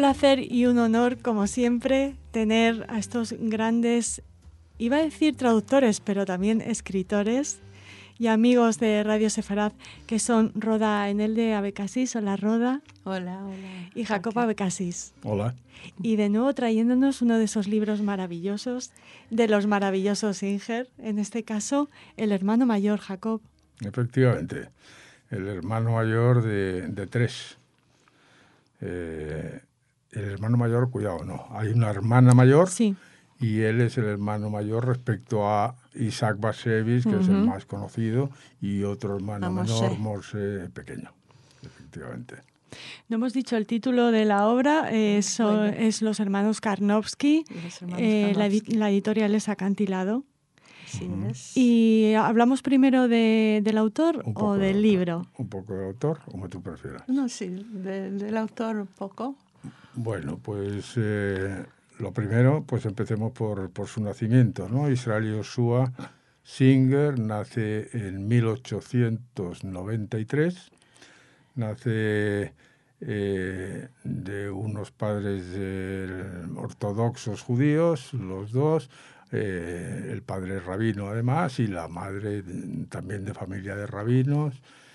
placer y un honor, como siempre, tener a estos grandes, iba a decir traductores, pero también escritores y amigos de Radio Sefarad, que son Roda Enelde Abecassis. Hola, Roda. Hola, hola. Y Jacob Abecassis. Hola. Y de nuevo trayéndonos uno de esos libros maravillosos, de los maravillosos Singer, en este caso, El hermano mayor, Jacob. Efectivamente, el hermano mayor de tres. El hermano mayor, cuidado, no, hay una hermana mayor, sí, y él es el hermano mayor respecto a Isaac Bashevis, que es el más conocido, y otro hermano menor, Moshe pequeño, efectivamente. No hemos dicho el título de la obra, es Los hermanos Karnowski, la editorial es Acantilado. Sí, es. ¿Y hablamos primero del autor o del libro? Un poco del autor, como tú prefieras. No, sí, del autor un poco. Bueno, pues lo primero, pues empecemos por su nacimiento, ¿no? Israel Yoshua Singer nace en 1893, nace de unos padres ortodoxos judíos, los dos, el padre es rabino además y la madre también de familia de rabinos.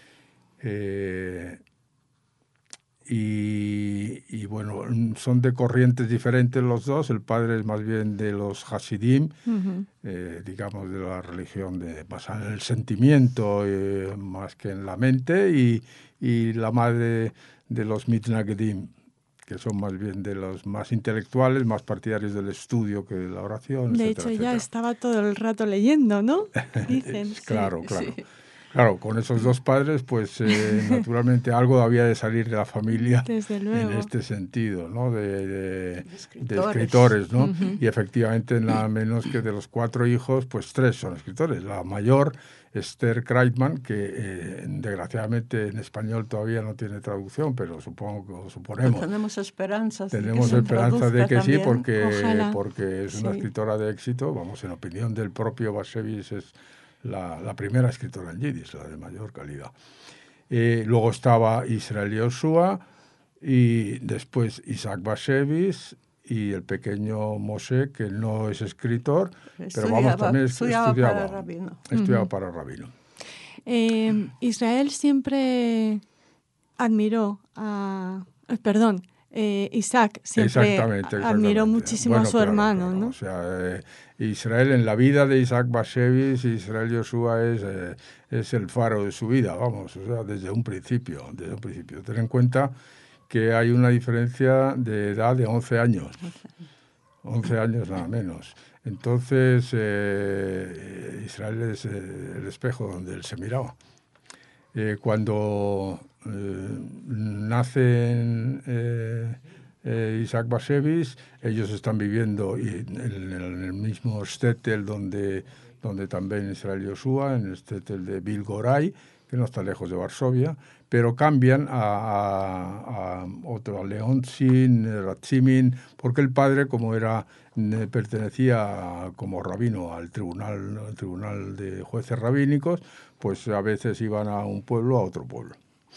Y bueno, son de corrientes diferentes los dos. El padre es más bien de los Hasidim, digamos de la religión basada en el sentimiento más que en la mente, y la madre de los Mitnagedim, que son más bien de los más intelectuales, más partidarios del estudio que de la oración, de etcétera, hecho, etcétera. Ya estaba todo el rato leyendo, ¿no? Dicen. Claro, sí. claro. Sí. Claro, con esos dos padres, pues naturalmente algo había de salir de la familia. Desde luego. En este sentido, ¿no? De escritores, ¿no? Y efectivamente, nada menos que de los 4 hijos, pues 3 son escritores. La mayor, Esther Kreitman, que desgraciadamente en español todavía no tiene traducción, pero suponemos. Tenemos esperanzas. Tenemos esperanza de que también. Sí, porque es una escritora de éxito. Vamos, en opinión del propio Bashevis, es la primera escritora en yiddish, la de mayor calidad. Luego estaba Israel Yoshua, y después Isaac Bashevis y el pequeño Moshe, que no es escritor, pero vamos, también estudiaba para rabino. Estudiaba para rabino. Israel siempre admiró a... Perdón, Isaac siempre admiró muchísimo a su hermano, claro. ¿no? O sea, Israel, en la vida de Isaac Bashevis, Israel Yoshua es el faro de su vida, vamos, o sea, desde un principio. Ten en cuenta que hay una diferencia de edad de 11 años. 11 años nada menos. Entonces, Israel es el espejo donde él se miraba. Cuando nacen Isaac Bashevis, ellos están viviendo en el mismo shtetl donde también Israel Yoshua, en el shtetl de Bilgoray, que no está lejos de Varsovia, pero cambian a otro, a Leontzin, Ratzimin, porque el padre, como pertenecía como rabino al tribunal de jueces rabínicos, pues a veces iban a un pueblo a otro pueblo.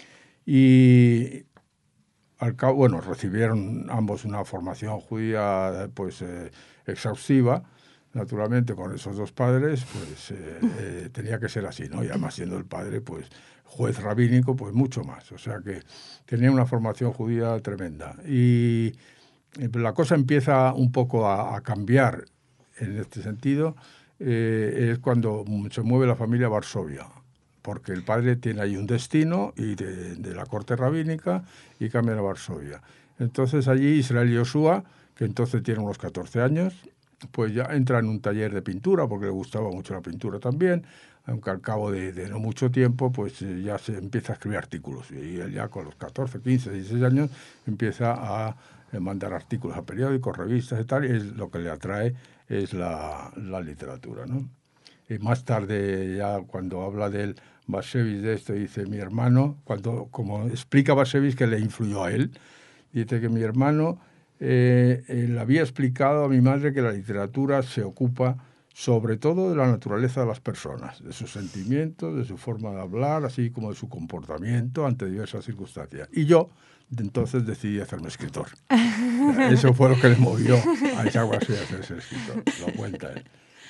Y al cabo, bueno, recibieron ambos una formación judía pues exhaustiva. Naturalmente, con esos dos padres, pues tenía que ser así, ¿no? Y además, siendo el padre, pues juez rabínico, pues mucho más. O sea que tenía una formación judía tremenda. Y la cosa empieza un poco a cambiar en este sentido. Es cuando se mueve la familia a Varsovia, porque el padre tiene ahí un destino y de la corte rabínica, y cambian a Varsovia. Entonces allí Israel Yoshua, que entonces tiene unos 14 años, pues ya entra en un taller de pintura, porque le gustaba mucho la pintura también, aunque al cabo de no mucho tiempo, pues ya se empieza a escribir artículos. Y él ya con los 14, 15, 16 años empieza a mandar artículos a periódicos, revistas y tal, y lo que le atrae es la literatura, ¿no? Y más tarde, ya cuando habla del Bashevis de esto, dice: mi hermano, como explica Bashevis que le influyó a él, dice que mi hermano le había explicado a mi madre que la literatura se ocupa sobre todo de la naturaleza de las personas, de sus sentimientos, de su forma de hablar, así como de su comportamiento ante diversas circunstancias. Y yo, entonces decidí hacerme escritor. Eso fue lo que le movió a Echagüe a hacerse escritor, lo cuenta él.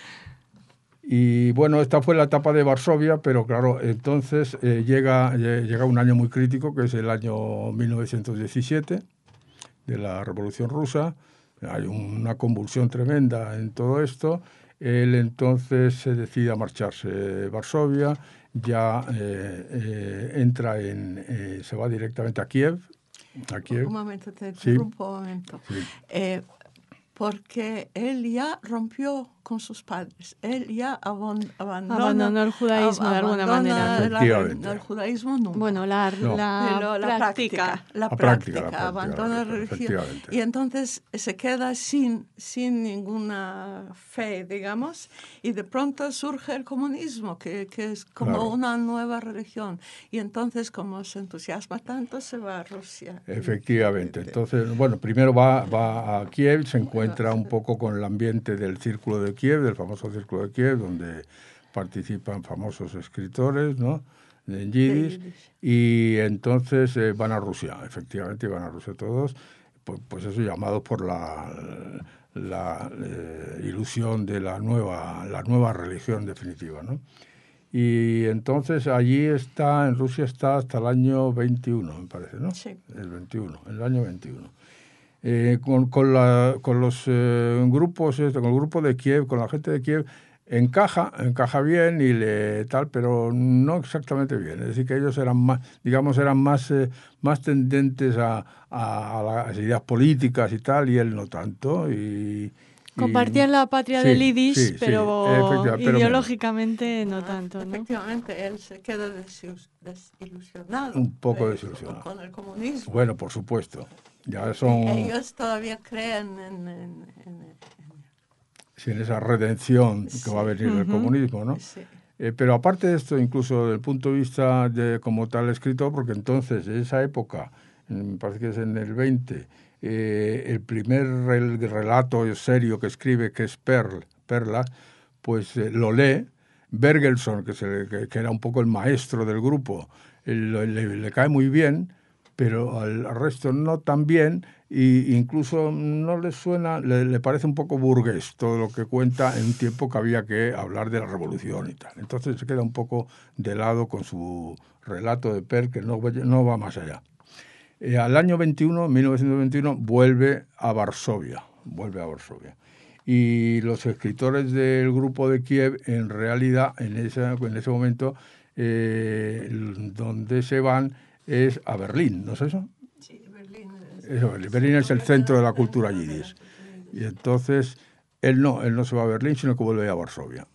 Y bueno, esta fue la etapa de Varsovia, pero claro, entonces llega un año muy crítico, que es el año 1917, de la Revolución Rusa. Hay una convulsión tremenda en todo esto. Él entonces se decide a marcharse de Varsovia, ya entra se va directamente a Kiev. Un momento, te interrumpo un momento. Sí. Porque él ya rompió con sus padres. Él ya abandonó el judaísmo de alguna manera. El judaísmo nunca. Bueno, la práctica. La práctica, abandona la religión. Y entonces se queda sin ninguna fe, digamos, y de pronto surge el comunismo, que es como una nueva religión. Y entonces, como se entusiasma tanto, se va a Rusia. Efectivamente. Entonces, bueno, primero va a Kiev, se encuentra un poco con el ambiente del Círculo de Kiev, del famoso Círculo de Kiev, donde participan famosos escritores, ¿no?, en yiddish, y entonces van a Rusia, efectivamente van a Rusia todos, pues eso, llamados por la ilusión de la nueva religión definitiva, ¿no? Y entonces allí en Rusia está hasta el año 21, me parece, ¿no? Sí. El año 21. Con los grupos, con el grupo de Kiev, con la gente de Kiev, encaja bien y tal, pero no exactamente bien. Es decir, que ellos eran más tendentes a las ideas políticas y tal, y él no tanto. Compartían la patria del yiddish, pero ideológicamente no tanto, ¿no? Efectivamente, él se queda desilusionado. Un poco desilusionado. Con el comunismo. Bueno, por supuesto. Ellos todavía creen en esa redención que va a venir del comunismo, ¿no? Sí. Pero aparte de esto, incluso desde el punto de vista de como tal escritor, porque entonces, en esa época, me parece que es en el 20, el primer relato serio que escribe, que es Perla, pues lo lee. Bergelson, que era un poco el maestro del grupo, le cae muy bien, pero al resto no tan bien, e incluso no le suena, le parece un poco burgués todo lo que cuenta en un tiempo que había que hablar de la revolución y tal. Entonces se queda un poco de lado con su relato de Per, que no va más allá. Al año 1921, vuelve a Varsovia. Y los escritores del grupo de Kiev, en realidad, en ese momento, donde se van es a Berlín, ¿no es eso? Sí, Berlín. Berlín es el centro de la cultura yiddish. Y entonces él no se va a Berlín, sino que vuelve a Varsovia.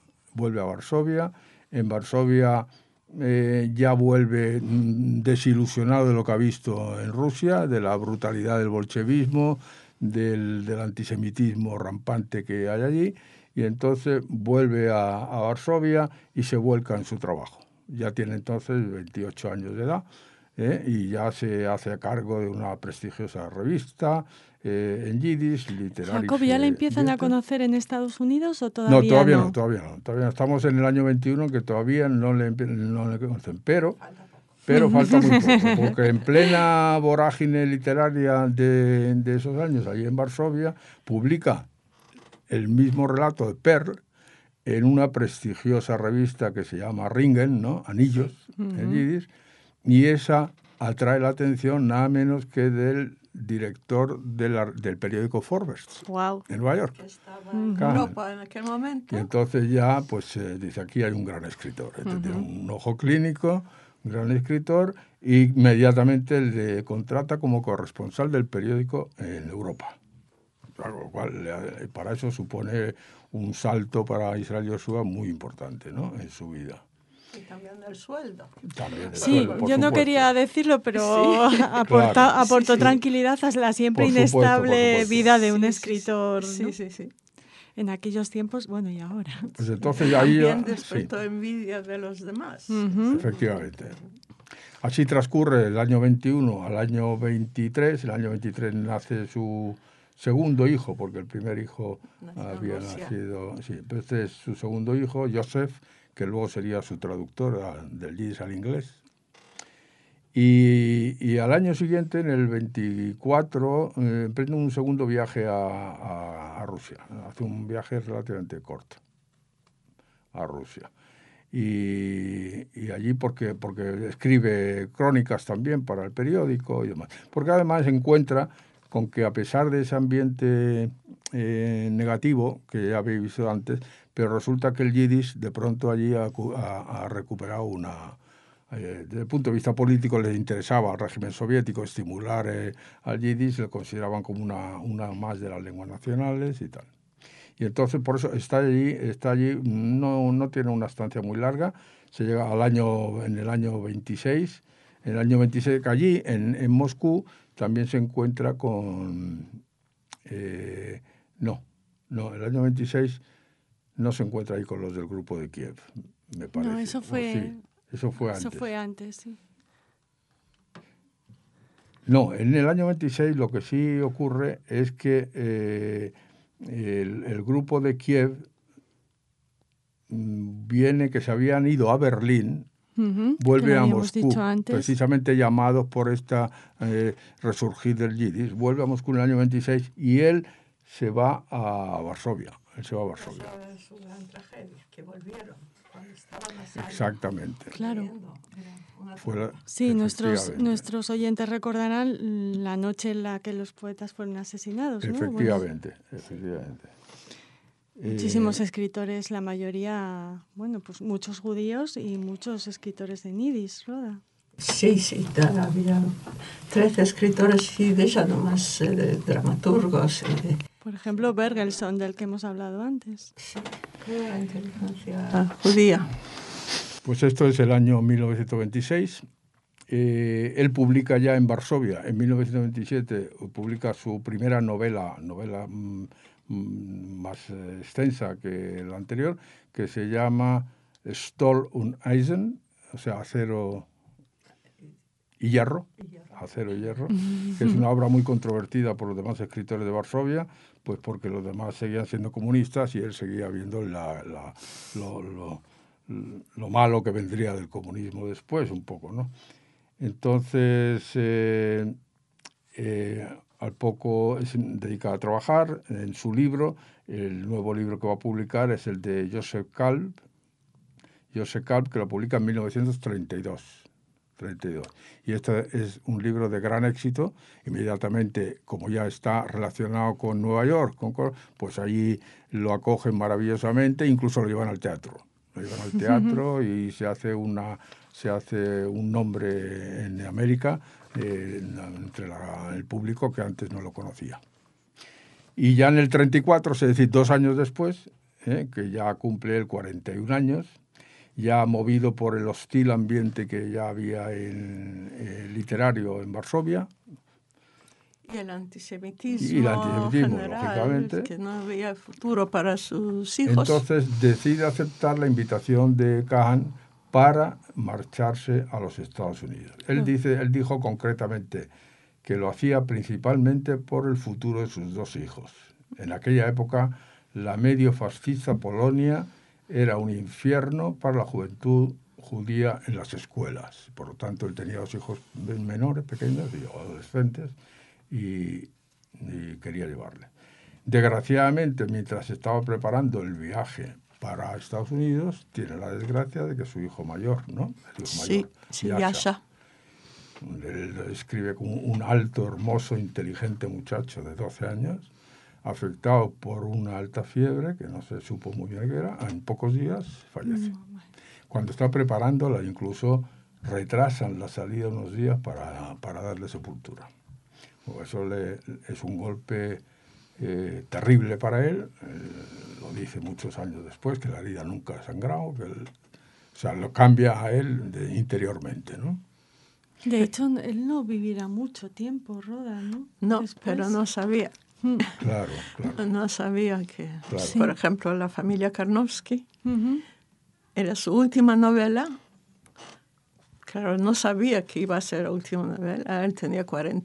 En Varsovia ya vuelve desilusionado de lo que ha visto en Rusia, de la brutalidad del bolchevismo, del antisemitismo rampante que hay allí, y entonces vuelve a Varsovia y se vuelca en su trabajo. Ya tiene entonces 28 años de edad, y ya se hace cargo de una prestigiosa revista en yiddish, literaria. Jacob, ¿ya le empiezan a conocer en Estados Unidos o todavía no? Todavía no. Estamos en el año 21, que todavía no le conocen, pero falta muy poco, porque en plena vorágine literaria de esos años, allí en Varsovia, publica el mismo relato de Per en una prestigiosa revista que se llama Ringen, ¿no? Anillos, en yiddish, y esa atrae la atención nada menos que del director del periódico Forbes, en Nueva York. Que estaba en Europa en aquel momento. Y entonces ya dice, aquí hay un gran escritor. Tiene un ojo clínico, un gran escritor, y inmediatamente le contrata como corresponsal del periódico en Europa. Lo cual para eso supone un salto para Israel Yoshua muy importante, ¿no?, en su vida. Y también el sueldo. Yo no quería decirlo, pero aportó tranquilidad a la siempre inestable vida de un escritor. Sí. En aquellos tiempos, bueno, y ahora. Pues entonces ahí también despertó envidia de los demás. Efectivamente. Así transcurre el año 21 al año 23. El año 23 nace su segundo hijo, porque el primer hijo había nacido. Sí, este es su segundo hijo, Joseph, que luego sería su traductor del yiddish al inglés. Y al año siguiente, en el 24, emprende un segundo viaje a Rusia. Hace un viaje relativamente corto a Rusia. Y allí porque escribe crónicas también para el periódico y demás. Porque además se encuentra con que, a pesar de ese ambiente negativo que ya habéis visto antes, pero resulta que el yiddish de pronto allí ha recuperado desde el punto de vista político les interesaba al régimen soviético estimular al yiddish, lo consideraban como una más de las lenguas nacionales y tal. Y entonces por eso está allí, no tiene una estancia muy larga, se llega en el año 26. En el año 26 allí, en Moscú, también se encuentra con... el año 26 no se encuentra ahí con los del grupo de Kiev, me parece. No, eso fue... Sí, eso fue antes. Eso fue antes, sí. No, en el año 26 lo que sí ocurre es que el grupo de Kiev que se habían ido a Berlín, vuelve a Moscú, precisamente llamados por esta resurgir del yiddish, vuelve a Moscú en el año 26 y él se va a Varsovia. Esa es su gran tragedia, que volvieron cuando estaban allá. Exactamente. Claro. Sí, nuestros oyentes recordarán la noche en la que los poetas fueron asesinados, ¿no? Efectivamente. Muchísimos escritores, la mayoría, pues muchos judíos y muchos escritores de yiddish, Roda. Sí, había 13 escritores yiddish, además dramaturgos. Por ejemplo, Bergelson, del que hemos hablado antes. Sí, la inteligencia judía. Pues esto es el año 1926. Él publica ya en Varsovia, en 1927, publica su primera novela más extensa que la anterior, que se llama Stahl und Eisen, o sea, acero y hierro, que es una obra muy controvertida por los demás escritores de Varsovia, pues porque los demás seguían siendo comunistas y él seguía viendo lo malo que vendría del comunismo después, un poco, ¿no? Entonces, al poco se dedica a trabajar en su libro. El nuevo libro que va a publicar es el de Joseph Kalb, que lo publica en 1932. Y este es un libro de gran éxito. Inmediatamente, como ya está relacionado con Nueva York, pues allí lo acogen maravillosamente, incluso lo llevan al teatro. Y se hace un nombre en América entre el público que antes no lo conocía. Y ya en el 34, es decir, 2 años después, que ya cumple el 41 años, ya movido por el hostil ambiente que ya había literario en Varsovia. Y el antisemitismo general, lógicamente. Que no había futuro para sus hijos. Entonces decide aceptar la invitación de Kahn para marcharse a los Estados Unidos. Él dijo concretamente que lo hacía principalmente por el futuro de sus 2 hijos. En aquella época, la medio fascista Polonia era un infierno para la juventud judía en las escuelas. Por lo tanto, él tenía 2 hijos menores, pequeños, y adolescentes, y quería llevarle. Desgraciadamente, mientras estaba preparando el viaje para Estados Unidos, tiene la desgracia de que su hijo mayor, ¿no? Sí, Yasha. Él escribe como un alto, hermoso, inteligente muchacho de 12 años, afectado por una alta fiebre, que no se supo muy bien qué era, en pocos días fallece. Cuando está preparándola, incluso retrasan la salida unos días para darle sepultura. Eso es un golpe terrible para él. Lo dice muchos años después, que la herida nunca ha sangrado, lo cambia a él interiormente, ¿no? De hecho, él no vivirá mucho tiempo, Roda, ¿no? No, después. Pero no sabía. Claro. No sabía que, claro. Por ejemplo, la familia Karnowski, era su última novela. Claro, no sabía que iba a ser la última novela. Él tenía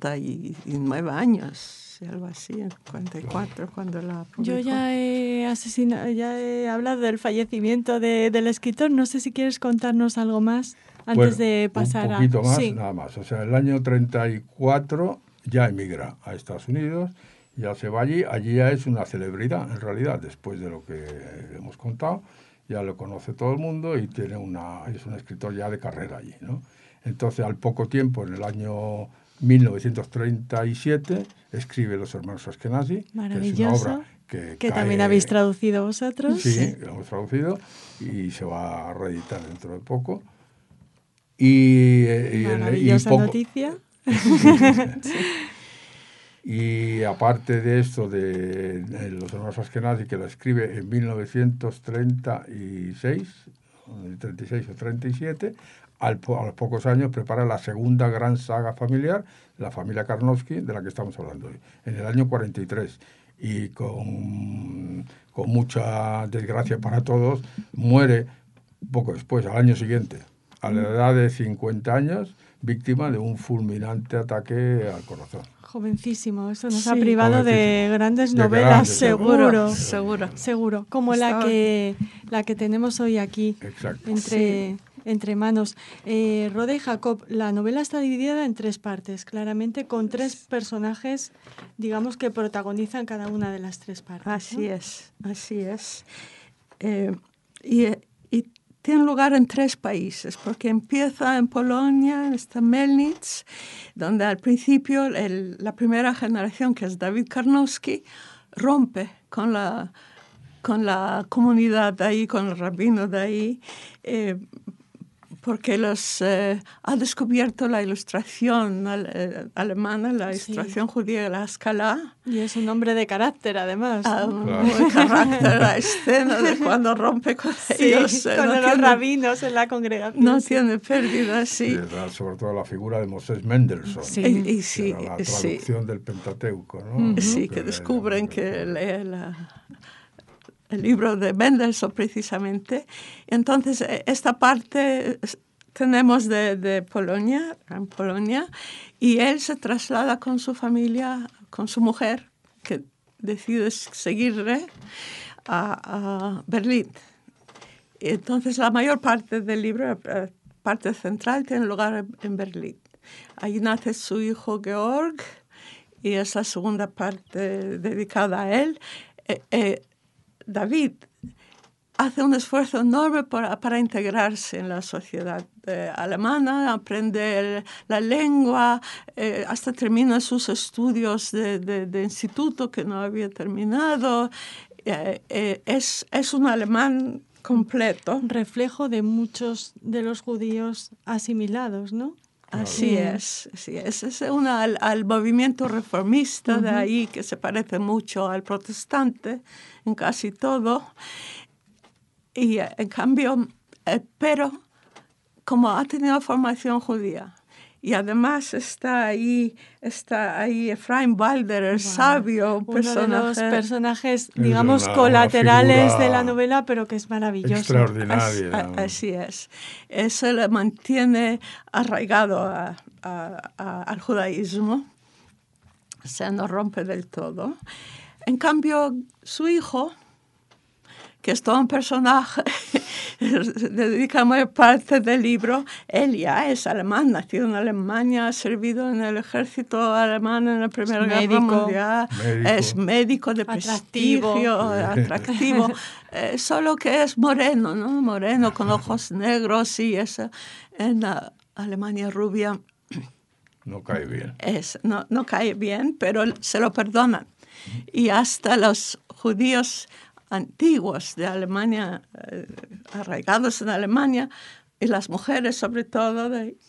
49 años, algo así, 44 cuando la publicó. Yo ya he hablado del fallecimiento del escritor. No sé si quieres contarnos algo más. antes de pasar un poquito más, sí. nada más. O sea, el año 34 ya emigra a Estados Unidos, ya se va allí. Allí ya es una celebridad, en realidad, después de lo que hemos contado. Ya lo conoce todo el mundo y es un escritor ya de carrera allí, ¿no? Entonces, al poco tiempo, en el año 1937, escribe Los hermanos Ashkenazi, que es una obra que también habéis traducido vosotros. Sí, lo hemos traducido y se va a reeditar dentro de poco. Maravillosa noticia. Y aparte de esto, de Los hermanos Ashkenazi, que la escribe en 1936, 36 o 37, a los pocos años prepara la segunda gran saga familiar, la familia Karnowski, de la que estamos hablando hoy, en el año 43. Y con mucha desgracia para todos, muere poco después, al año siguiente, a la edad de 50 años, víctima de un fulminante ataque al corazón. Jovencísimo, eso nos ha privado de grandes novelas, seguro, como la que tenemos hoy aquí. Exacto. Entre manos. Roda y Jacob, la novela está dividida en 3 partes, claramente, con 3 personajes, digamos, que protagonizan cada una de las 3 partes. Así es. Y tiene lugar en 3 países, porque empieza en Polonia, está Mielnitz, donde al principio la primera generación, que es David Karnowski, rompe con la comunidad de ahí, con el rabino de ahí, porque ha descubierto la ilustración alemana, la ilustración judía, la Haskalah. Y es un hombre de carácter, además. De carácter, la escena de cuando rompe con ellos. Con los rabinos en la congregación. No tiene pérdida, sí. Sobre todo la figura de Moses Mendelssohn, sí, la traducción del Pentateuco, ¿no? Sí, que descubren que lee el libro de Mendelssohn, precisamente. Entonces, esta parte tenemos de Polonia, en Polonia, y él se traslada con su familia, con su mujer, que decide seguirle a Berlín. Entonces, la mayor parte del libro, la parte central, tiene lugar en Berlín. Ahí nace su hijo Georg, y es la segunda parte dedicada a él. David hace un esfuerzo enorme para integrarse en la sociedad alemana, aprende la lengua, hasta termina sus estudios de instituto que no había terminado. Es un alemán completo. Reflejo de muchos de los judíos asimilados, ¿no? Así es. Es al movimiento reformista de ahí, que se parece mucho al protestante en casi todo. Y en cambio, pero como ha tenido formación judía, y además está ahí Efraim Walder, el sabio, uno de los personajes, digamos, colaterales de la novela, pero que es maravilloso. Extraordinario. Así es. Eso le mantiene arraigado al judaísmo. O sea, no rompe del todo. En cambio, su hijo, que es todo un personaje, dedica mayor parte del libro, él ya es alemán, nacido en Alemania, ha servido en el ejército alemán en la Primera Guerra Mundial, es médico de prestigio, atractivo, solo que es moreno, ¿no? Moreno, con ojos negros, y eso, en la Alemania rubia. No cae bien. No cae bien, pero se lo perdonan. Y hasta los judíos antiguos de Alemania, arraigados en Alemania, y las mujeres sobre todo,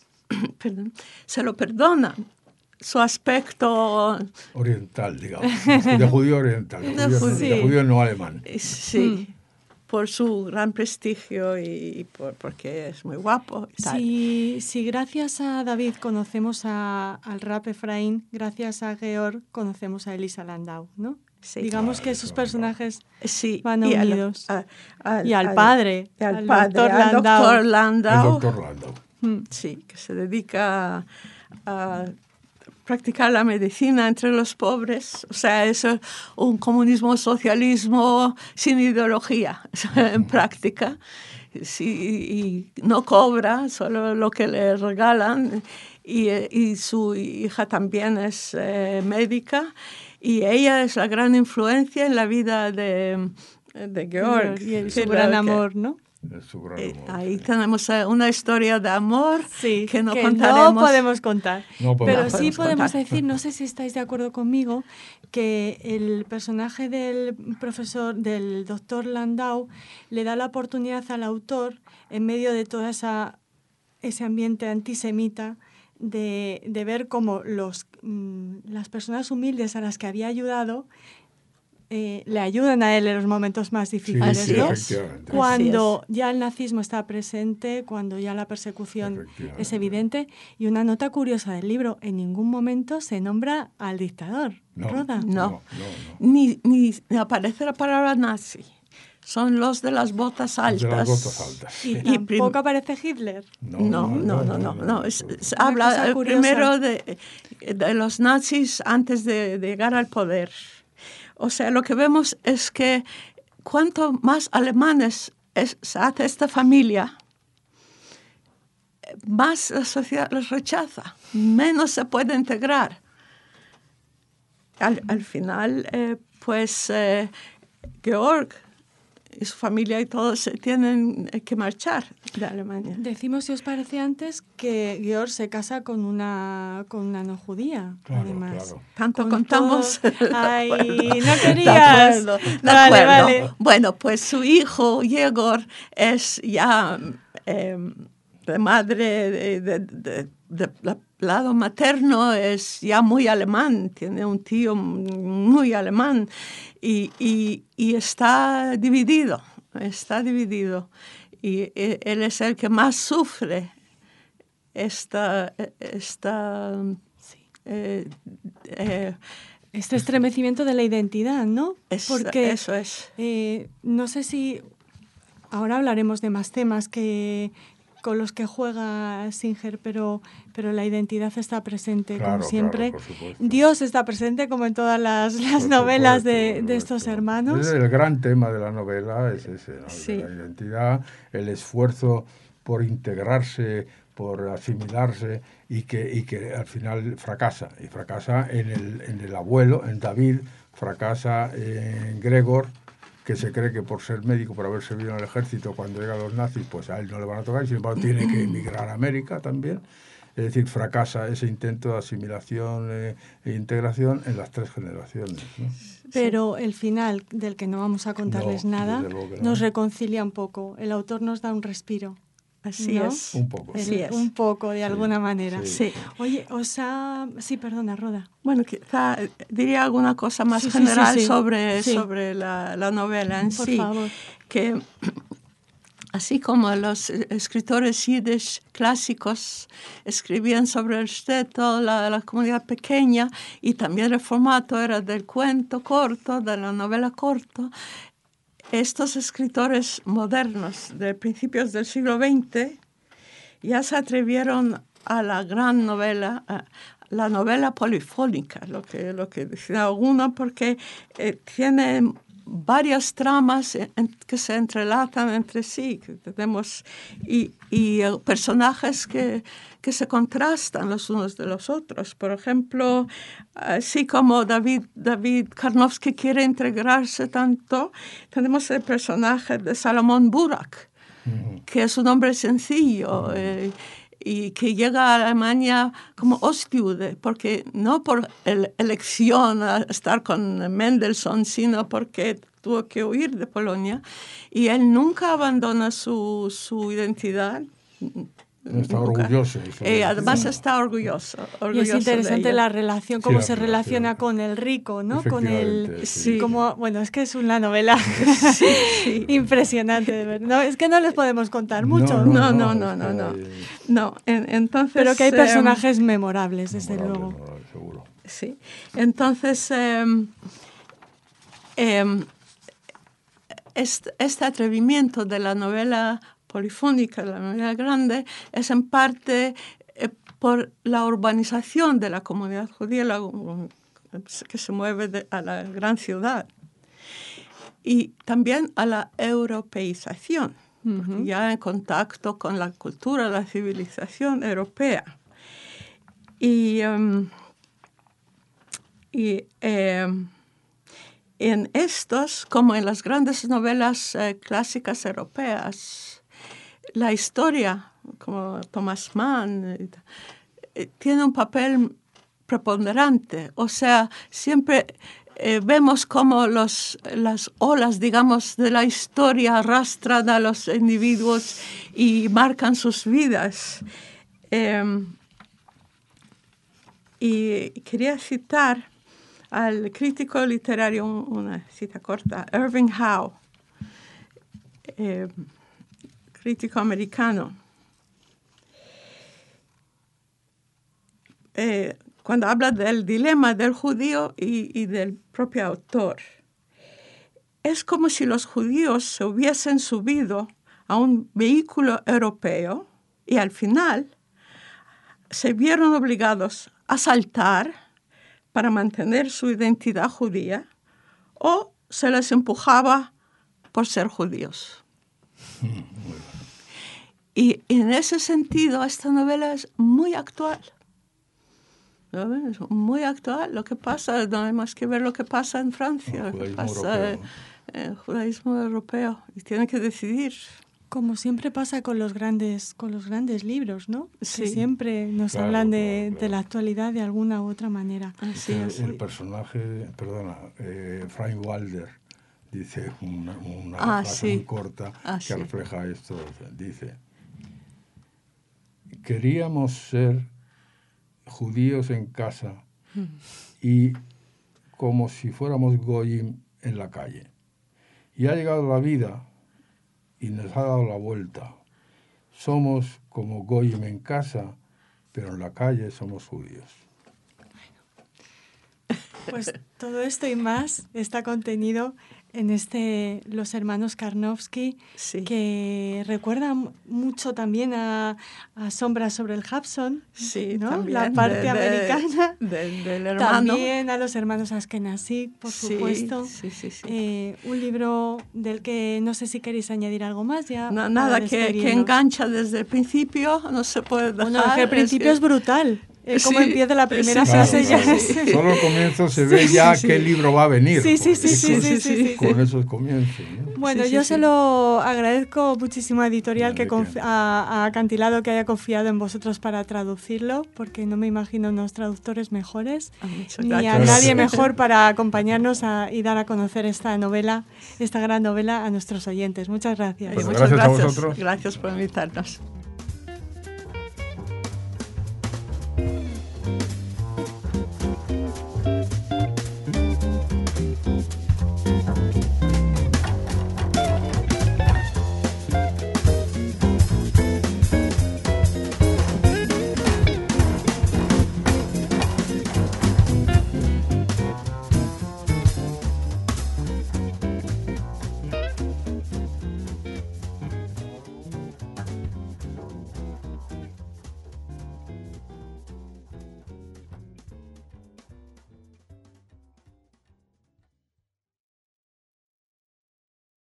se lo perdonan. Su aspecto oriental, digamos, de judío oriental, de judío no alemán. Sí, por su gran prestigio y porque es muy guapo. Y tal. Si gracias a David conocemos al Rab Efraín, gracias a Georg conocemos a Elisa Landau, ¿no? Sí. Digamos que esos personajes van unidos. Y al padre, al doctor Landau. Sí, que se dedica a practicar la medicina entre los pobres. O sea, es un comunismo-socialismo sin ideología en práctica. y no cobra, solo lo que le regalan. Y su hija también es médica, y ella es la gran influencia en la vida de Georg. Y su gran amor, ¿no? Ahí tenemos una historia de amor que no contaremos. No podemos contar. Pero sí podemos contar. decir, no sé si estáis de acuerdo conmigo, que el personaje del doctor Landau le da la oportunidad al autor, en medio de todo ese ambiente antisemita, de ver cómo las personas humildes a las que había ayudado le ayudan a él en los momentos más difíciles, sí, ¿no? Efectivamente. Cuando ya el nazismo está presente, cuando ya la persecución es evidente. Y una nota curiosa del libro, en ningún momento se nombra al dictador, Roda. No. Ni aparece la palabra nazi. Son los de las botas altas. ¿Y tampoco aparece Hitler? No. Habla primero de los nazis antes de llegar al poder. O sea, lo que vemos es que cuanto más alemanes se hace esta familia, más la sociedad los rechaza, menos se puede integrar. Al final, Georg y su familia y todos se tienen que marchar de Alemania. Decimos, si os parece antes, que Georg se casa con una no judía, además. Claro. Tanto contamos. Ay, no querías. De acuerdo. Vale. Bueno, pues su hijo, Yegor, es ya de madre de lado materno, es ya muy alemán, tiene un tío muy alemán y está dividido. Y él es el que más sufre esta este estremecimiento de la identidad, ¿no? Porque eso es. No sé si ahora hablaremos de más temas con los que juega Singer, pero la identidad está presente, como siempre. Dios está presente, como en todas las novelas de estos hermanos. El gran tema de la novela es ese, ¿no? Sí. La identidad, el esfuerzo por integrarse, por asimilarse, y que al final fracasa. Y fracasa en el abuelo, en David, fracasa en Gregor, que se cree que por ser médico, por haber servido en el ejército, cuando llegan los nazis, pues a él no le van a tocar, y sin embargo tiene que emigrar a América también. Es decir, fracasa ese intento de asimilación e integración en las 3 generaciones, ¿no? Pero el final, del que no vamos a contarles nada, nos reconcilia un poco. El autor nos da un respiro. Así ¿no? es. Un poco. Así es. Un poco, de alguna manera. Sí. Oye, Sí, perdona, Roda. Bueno, quizá diría alguna cosa más general sobre la novela en Por sí. favor. Que así como los escritores yiddish clásicos escribían sobre el shtetl, la comunidad pequeña, y también el formato era del cuento corto, de la novela corta, estos escritores modernos de principios del siglo XX ya se atrevieron a la gran novela, la novela polifónica, lo que decía alguno, porque tiene varias tramas que se entrelazan entre sí, que tenemos, y personajes que se contrastan los unos de los otros. Por ejemplo, así como David Karnowski quiere integrarse tanto, tenemos el personaje de Salomón Burak, que es un hombre sencillo, y que llega a Alemania como Ostjude, porque no por elección a estar con Mendelssohn, sino porque tuvo que huir de Polonia, y él nunca abandona su identidad. Está orgulloso. Además está orgulloso y es interesante la relación, cómo se relaciona con el rico, ¿no? Con el... Sí. Bueno, es que es una novela impresionante, de ver. No, es que no les podemos contar mucho. No, entonces... Pero que hay personajes memorables, desde luego. Seguro. Sí. Entonces, este atrevimiento de la novela polifónica, la novela grande, es en parte por la urbanización de la comunidad judía que se mueve a la gran ciudad, y también a la europeización ya en contacto con la cultura, la civilización europea. Y en estos, como en las grandes novelas clásicas europeas, la historia, como Thomas Mann, tiene un papel preponderante. O sea, siempre vemos cómo las olas, digamos, de la historia arrastran a los individuos y marcan sus vidas. Y quería citar al crítico literario, una cita corta, Irving Howe, crítico americano. Cuando habla del dilema del judío y del propio autor. Es como si los judíos se hubiesen subido a un vehículo europeo y al final se vieron obligados a saltar para mantener su identidad judía, o se les empujaba por ser judíos. Y en ese sentido, esta novela es muy actual. ¿No? Es muy actual. Lo que pasa, no hay más que ver lo que pasa en Francia, lo que pasa en el judaísmo europeo. Y tienen que decidir. Como siempre pasa con los grandes libros, ¿no? Sí. Que siempre nos hablan de la actualidad de alguna u otra manera. Así es. El personaje, Frank Wilder, dice una frase muy corta que refleja esto. Dice, queríamos ser judíos en casa y como si fuéramos goyim en la calle. Y ha llegado la vida y nos ha dado la vuelta. Somos como goyim en casa, pero en la calle somos judíos. Pues todo esto y más está contenido en Los hermanos Karnofsky, sí, que recuerda mucho también a Sombras sobre el Hudson, sí, ¿no? También La parte americana. Del hermano. También a los hermanos Ashkenazi, por supuesto. Sí. Un libro del que no sé si queréis añadir algo más. Ya nada, que engancha desde el principio, no se puede dejar. Bueno, el principio es brutal. Cómo empieza la primera frase ya. Solo al comienzo se ve qué libro va a venir. Sí. Con esos comienzos, ¿no? Bueno, yo se lo agradezco muchísimo a Editorial a Acantilado que haya confiado en vosotros para traducirlo, porque no me imagino unos traductores mejores, ni a nadie mejor para acompañarnos y dar a conocer esta gran novela a nuestros oyentes. Muchas gracias. Pues gracias a vosotros. Gracias por invitarnos.